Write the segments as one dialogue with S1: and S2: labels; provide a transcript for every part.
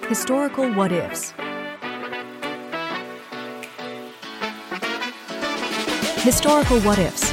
S1: Historical What Ifs. Historical What Ifs.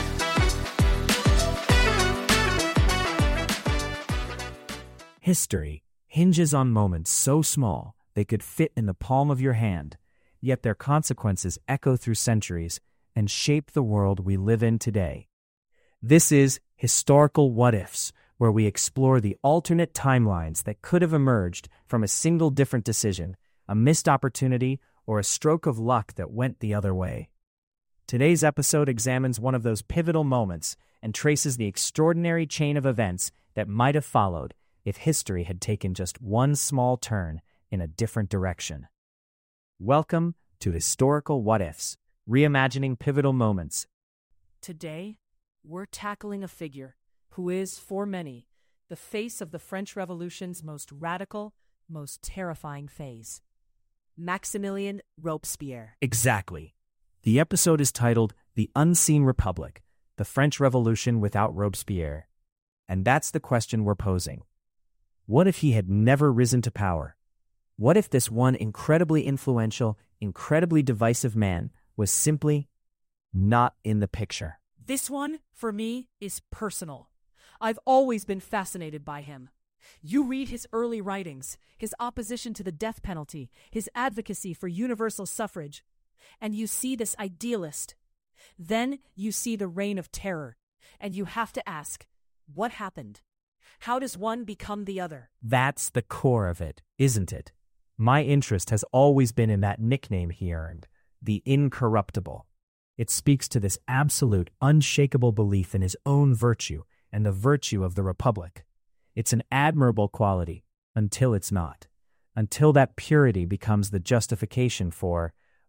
S2: History hinges on moments so small they could fit in the palm of your hand, yet their consequences echo through centuries and shape the world we live in today. This is Historical What Ifs, where we explore the alternate timelines that could have emerged from a single different decision, a missed opportunity, or a stroke of luck that went the other way. Today's episode examines one of those pivotal moments and traces the extraordinary chain of events that might have followed if history had taken just one small turn in a different direction. Welcome to Historical What Ifs, reimagining pivotal moments.
S3: Today, we're tackling a figure who is, for many, the face of the French Revolution's most radical, most terrifying phase. Maximilien Robespierre.
S2: Exactly. The episode is titled The Unseen Republic, the French Revolution Without Robespierre. And that's the question we're posing. What if he had never risen to power? What if this one incredibly influential, incredibly divisive man was simply not in the picture?
S3: This one, for me, is personal. I've always been fascinated by him. You read his early writings, his opposition to the death penalty, his advocacy for universal suffrage, and you see this idealist. Then you see the reign of terror, and you have to ask, what happened? How does one become the other?
S2: That's the core of it, isn't it? My interest has always been in that nickname he earned, the Incorruptible. It speaks to this absolute, unshakable belief in his own virtue and the virtue of the Republic. It's an admirable quality, until it's not. Until that purity becomes the justification for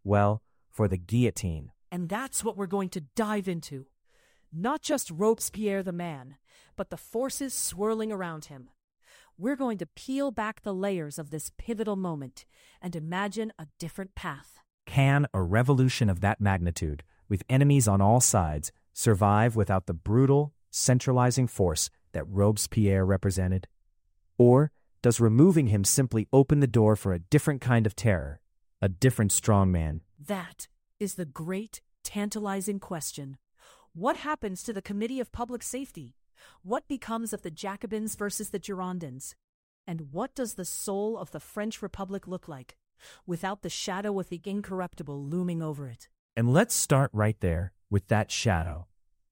S2: the guillotine.
S3: And that's what we're going to dive into. Not just Robespierre the man, but the forces swirling around him. We're going to peel back the layers of this pivotal moment and imagine a different path.
S2: Can a revolution of that magnitude, with enemies on all sides, survive without the brutal, centralizing force that Robespierre represented? Or does removing him simply open the door for a different kind of terror, a different strongman?
S3: That is the great, tantalizing question. What happens to the Committee of Public Safety? What becomes of the Jacobins versus the Girondins? And what does the soul of the French Republic look like, without the shadow of the Incorruptible looming over it?
S2: And let's start right there with that shadow.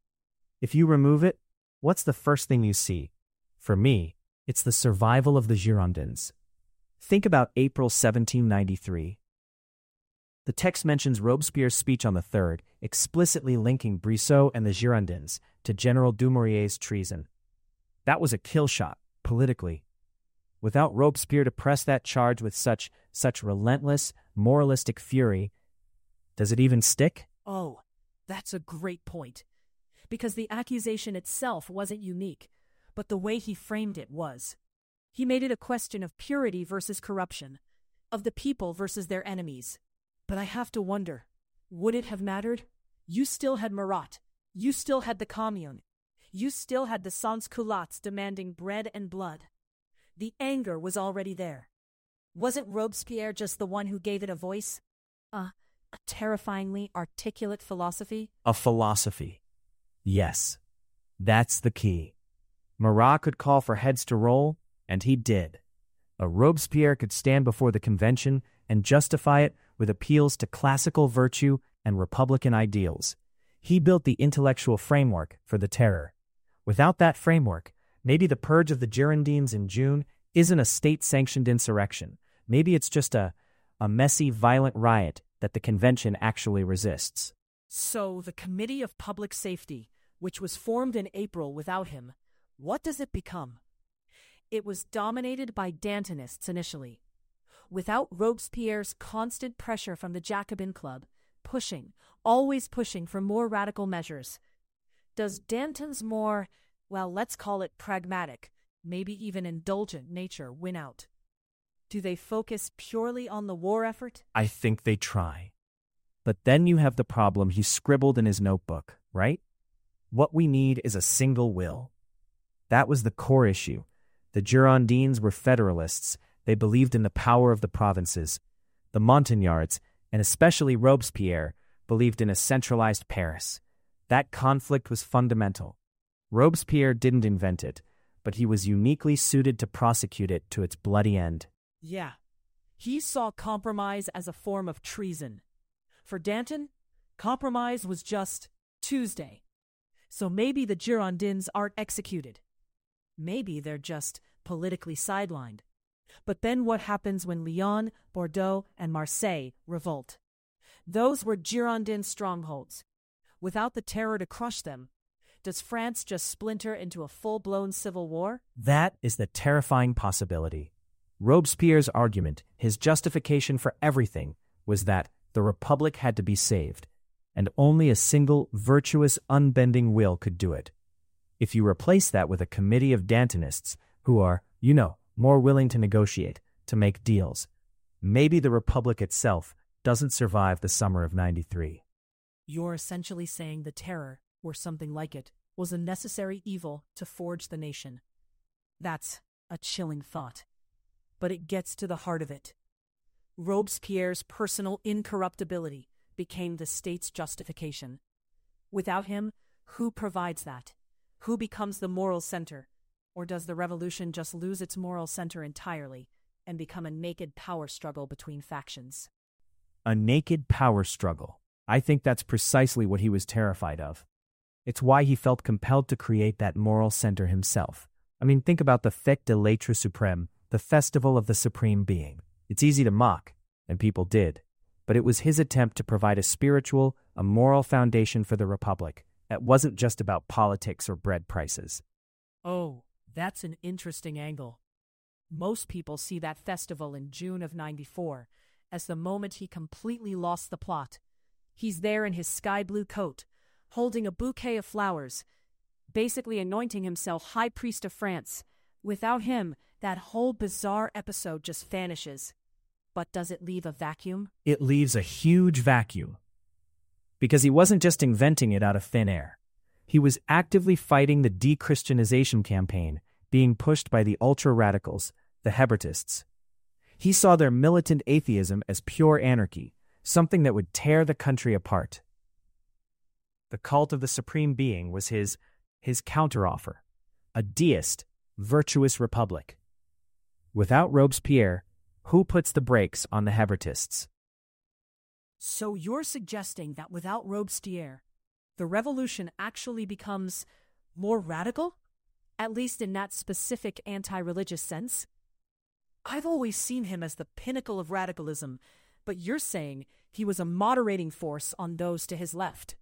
S2: If you remove it, what's the first thing you see? For me, it's the survival of the Girondins. Think about April 1793. The text mentions Robespierre's speech on the 3rd, explicitly linking Brissot and the Girondins to General Dumouriez's treason. That was a kill shot, politically. Without Robespierre to press that charge with such relentless, moralistic fury, does it even stick?
S3: Oh, that's a great point. Because the accusation itself wasn't unique, but the way he framed it was. He made it a question of purity versus corruption, of the people versus their enemies. But I have to wonder, would it have mattered? You still had Marat. You still had the Commune. You still had the sans-culottes demanding bread and blood. The anger was already there. Wasn't Robespierre just the one who gave it a voice? A terrifyingly articulate philosophy?
S2: A philosophy. Yes, that's the key. Marat could call for heads to roll, and he did. A Robespierre could stand before the convention and justify it with appeals to classical virtue and republican ideals. He built the intellectual framework for the terror. Without that framework, maybe the purge of the Girondins in June isn't a state-sanctioned insurrection. Maybe it's just a messy, violent riot that the convention actually resists.
S3: So the Committee of Public Safety, which was formed in April without him, what does it become? It was dominated by Dantonists initially. Without Robespierre's constant pressure from the Jacobin Club, always pushing for more radical measures, does Danton's more, let's call it pragmatic, maybe even indulgent nature win out? Do they focus purely on the war effort?
S2: I think they try. But then you have the problem he scribbled in his notebook, right? What we need is a single will. That was the core issue. The Girondins were federalists. They believed in the power of the provinces. The Montagnards, and especially Robespierre, believed in a centralized Paris. That conflict was fundamental. Robespierre didn't invent it, but he was uniquely suited to prosecute it to its bloody end.
S3: Yeah. He saw compromise as a form of treason. For Danton, compromise was just Tuesday. So maybe the Girondins aren't executed. Maybe they're just politically sidelined. But then what happens when Lyon, Bordeaux, and Marseille revolt? Those were Girondin strongholds. Without the terror to crush them, does France just splinter into a full-blown civil war?
S2: That is the terrifying possibility. Robespierre's argument, his justification for everything, was that the Republic had to be saved, and only a single, virtuous, unbending will could do it. If you replace that with a committee of Dantonists who are, more willing to negotiate, to make deals, maybe the Republic itself doesn't survive the summer of '93.
S3: You're essentially saying the terror, or something like it, was a necessary evil to forge the nation. That's a chilling thought. But it gets to the heart of it. Robespierre's personal incorruptibility became the state's justification. Without him, who provides that? Who becomes the moral center? Or does the revolution just lose its moral center entirely and become a naked power struggle between factions?
S2: A naked power struggle. I think that's precisely what he was terrified of. It's why he felt compelled to create that moral center himself. Think about the Fête de l'Être Suprême, the Festival of the Supreme Being. It's easy to mock, and people did. But it was his attempt to provide a spiritual, a moral foundation for the Republic that wasn't just about politics or bread prices.
S3: Oh, that's an interesting angle. Most people see that festival in June of '94 as the moment he completely lost the plot. He's there in his sky blue coat, holding a bouquet of flowers, basically anointing himself High Priest of France. Without him, that whole bizarre episode just vanishes. But does it leave a vacuum?
S2: It leaves a huge vacuum. Because he wasn't just inventing it out of thin air. He was actively fighting the de-Christianization campaign being pushed by the ultra-radicals, the Hébertists. He saw their militant atheism as pure anarchy, something that would tear the country apart. The cult of the Supreme Being was his counteroffer, a deist, virtuous republic. Without Robespierre, who puts the brakes on the Hébertists?
S3: So you're suggesting that without Robespierre, the revolution actually becomes more radical? At least in that specific anti-religious sense? I've always seen him as the pinnacle of radicalism, but you're saying he was a moderating force on those to his left.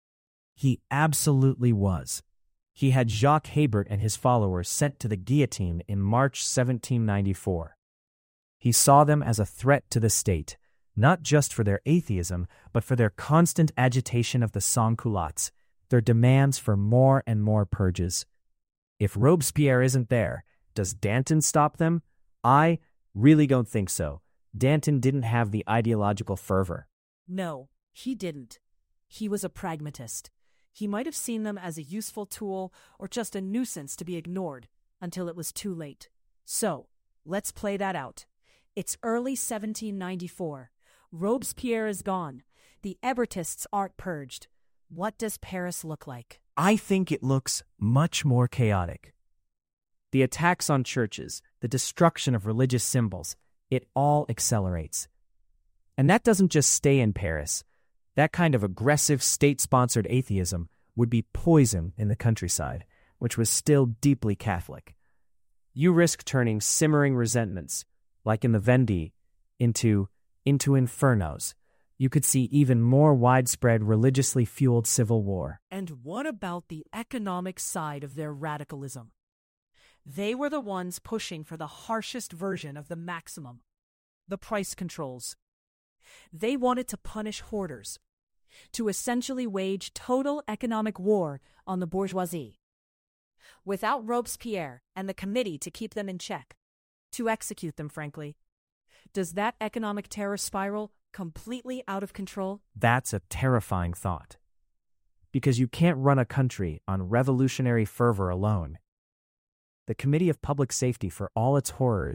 S2: He absolutely was. He had Jacques Hébert and his followers sent to the guillotine in March 1794. He saw them as a threat to the state, not just for their atheism, but for their constant agitation of the sans-culottes, their demands for more and more purges. If Robespierre isn't there, does Danton stop them? I really don't think so. Danton didn't have the ideological fervor.
S3: No, he didn't. He was a pragmatist. He might have seen them as a useful tool or just a nuisance to be ignored until it was too late. So, let's play that out. It's early 1794. Robespierre is gone. The Hébertists aren't purged. What does Paris look like?
S2: I think it looks much more chaotic. The attacks on churches, the destruction of religious symbols, it all accelerates. And that doesn't just stay in Paris. That kind of aggressive state-sponsored atheism would be poison in the countryside, which was still deeply Catholic. You risk turning simmering resentments, like in the Vendée, into infernos. You could see even more widespread religiously fueled civil war.
S3: And what about the economic side of their radicalism? They were the ones pushing for the harshest version of the maximum, the price controls. They wanted to punish hoarders, to essentially wage total economic war on the bourgeoisie. Without Robespierre and the committee to keep them in check, to execute them, frankly, does that economic terror spiral completely out of control?
S2: That's a terrifying thought. Because you can't run a country on revolutionary fervor alone. The Committee of Public Safety, for all its horrors,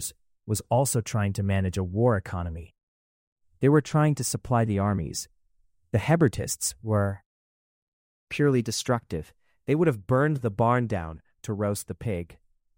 S2: was also trying to manage a war economy. They were trying to supply the armies. The Hebertists were purely destructive. They would have burned the barn down to roast the pig.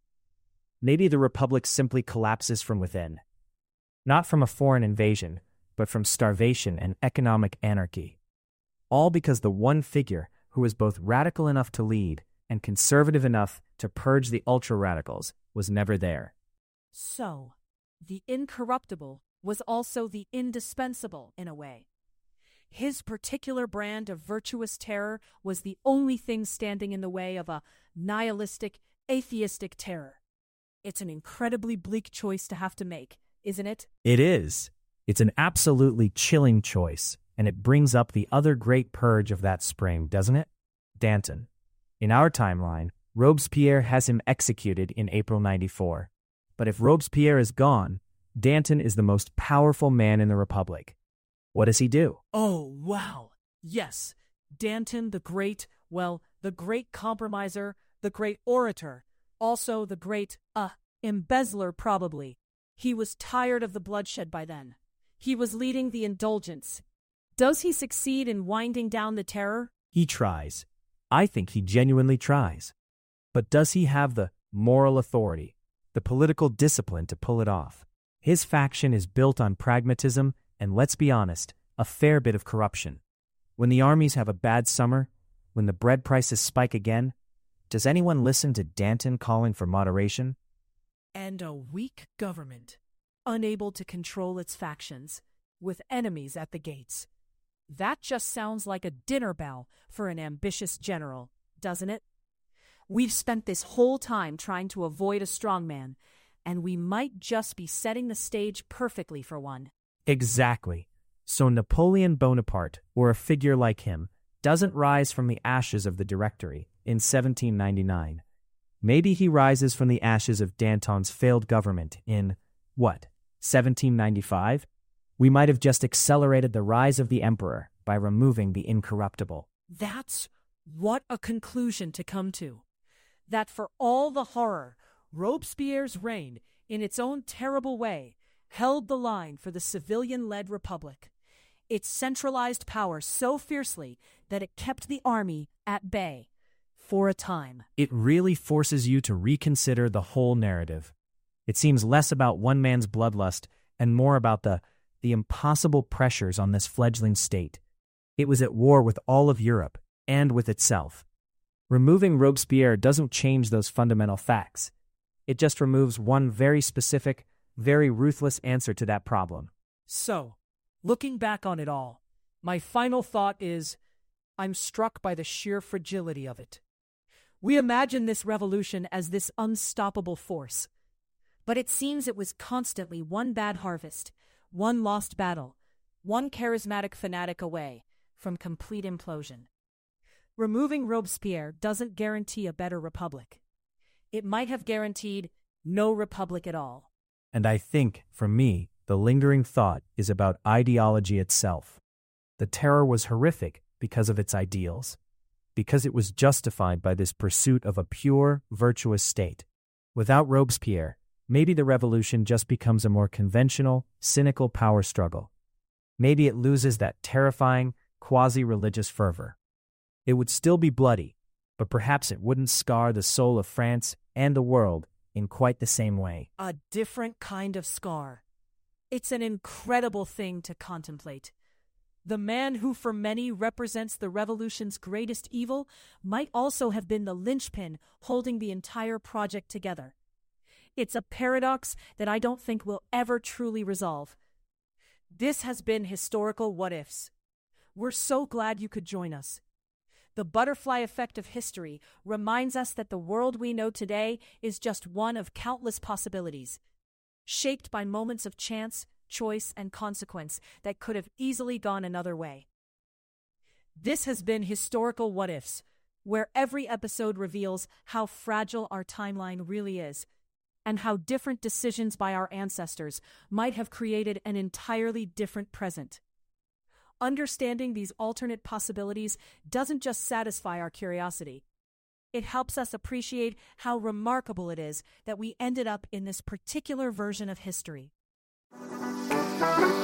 S2: Maybe the Republic simply collapses from within. Not from a foreign invasion, but from starvation and economic anarchy. All because the one figure who was both radical enough to lead and conservative enough to purge the ultra-radicals was never there.
S3: So, the incorruptible was also the indispensable in a way. His particular brand of virtuous terror was the only thing standing in the way of a nihilistic, atheistic terror. It's an incredibly bleak choice to have to make, isn't it?
S2: It is. It's an absolutely chilling choice, and it brings up the other great purge of that spring, doesn't it? Danton. In our timeline, Robespierre has him executed in April 94. But if Robespierre is gone, Danton is the most powerful man in the Republic. What does he do?
S3: Oh, wow. Yes, Danton the great compromiser, the great orator, also the great, embezzler probably. He was tired of the bloodshed by then. He was leading the indulgence. Does he succeed in winding down the terror?
S2: He tries. I think he genuinely tries. But does he have the moral authority, the political discipline to pull it off? His faction is built on pragmatism and, let's be honest, a fair bit of corruption. When the armies have a bad summer, when the bread prices spike again, does anyone listen to Danton calling for moderation?
S3: And a weak government, unable to control its factions, with enemies at the gates. That just sounds like a dinner bell for an ambitious general, doesn't it? We've spent this whole time trying to avoid a strongman, and we might just be setting the stage perfectly for one.
S2: Exactly. So Napoleon Bonaparte, or a figure like him, doesn't rise from the ashes of the Directory in 1799. Maybe he rises from the ashes of Danton's failed government in, 1795? We might have just accelerated the rise of the emperor by removing the incorruptible.
S3: That's what a conclusion to come to. That for all the horror, Robespierre's reign, in its own terrible way, held the line for the civilian-led republic. It centralized power so fiercely that it kept the army at bay for a time.
S2: It really forces you to reconsider the whole narrative. It seems less about one man's bloodlust and more about the impossible pressures on this fledgling state. It was at war with all of Europe and with itself. Removing Robespierre doesn't change those fundamental facts. It just removes one very specific, very ruthless answer to that problem.
S3: So, looking back on it all, my final thought is, I'm struck by the sheer fragility of it. We imagine this revolution as this unstoppable force, but it seems it was constantly one bad harvest, one lost battle, one charismatic fanatic away from complete implosion. Removing Robespierre doesn't guarantee a better republic. It might have guaranteed no republic at all.
S2: And I think, for me, the lingering thought is about ideology itself. The terror was horrific because of its ideals, because it was justified by this pursuit of a pure, virtuous state. Without Robespierre, maybe the revolution just becomes a more conventional, cynical power struggle. Maybe it loses that terrifying, quasi-religious fervor. It would still be bloody, but perhaps it wouldn't scar the soul of France and the world in quite the same way.
S3: A different kind of scar. It's an incredible thing to contemplate. The man who for many represents the revolution's greatest evil might also have been the linchpin holding the entire project together. It's a paradox that I don't think we'll ever truly resolve. This has been Historical What Ifs. We're so glad you could join us. The butterfly effect of history reminds us that the world we know today is just one of countless possibilities, shaped by moments of chance, choice, and consequence that could have easily gone another way. This has been Historical What Ifs, where every episode reveals how fragile our timeline really is, and how different decisions by our ancestors might have created an entirely different present. Understanding these alternate possibilities doesn't just satisfy our curiosity. It helps us appreciate how remarkable it is that we ended up in this particular version of history.